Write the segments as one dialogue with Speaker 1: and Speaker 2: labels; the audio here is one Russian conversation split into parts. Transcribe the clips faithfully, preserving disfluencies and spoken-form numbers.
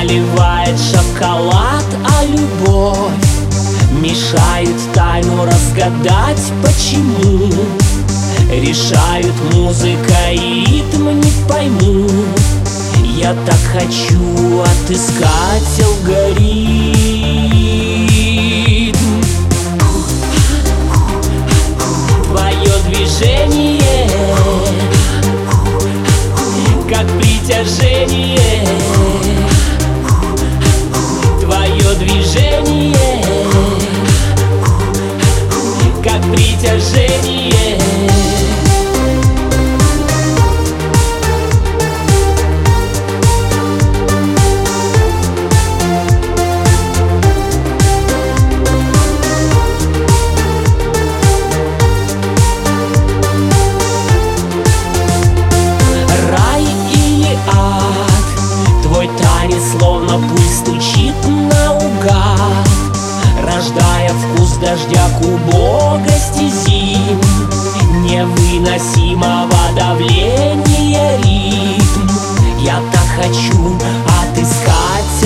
Speaker 1: наливает шоколад, а любовь мешает тайну разгадать, почему. Решают музыка и ритм, не пойму. Я так хочу отыскать алгоритм. Твое движение как притяжение. Твое движение как притяжение. Словно пульс стучит наугад, рождая вкус дождя к убогости зим, невыносимого давления ритм. Я так хочу отыскать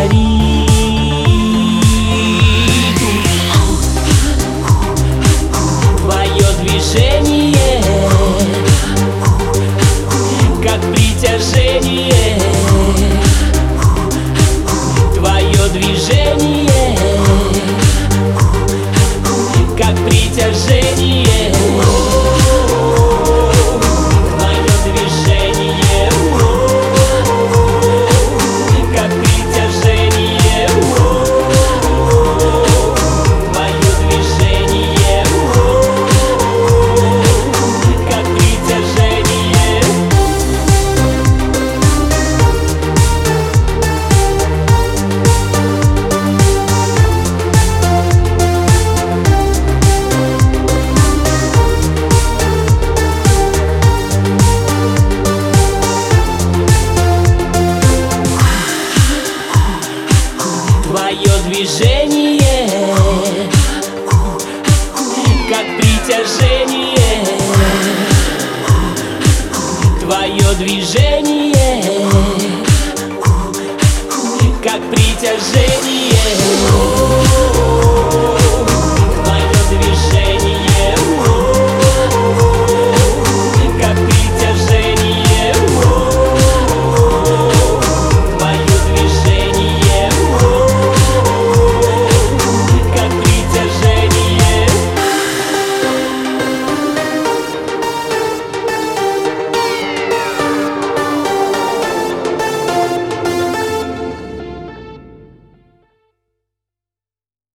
Speaker 1: алгоритм. Твое движение как притяжение. Твое движение как притяжение. Твое движение как притяжение. Твое движение как притяжение. Твое движение как притяжение. Твое движение как притяжение.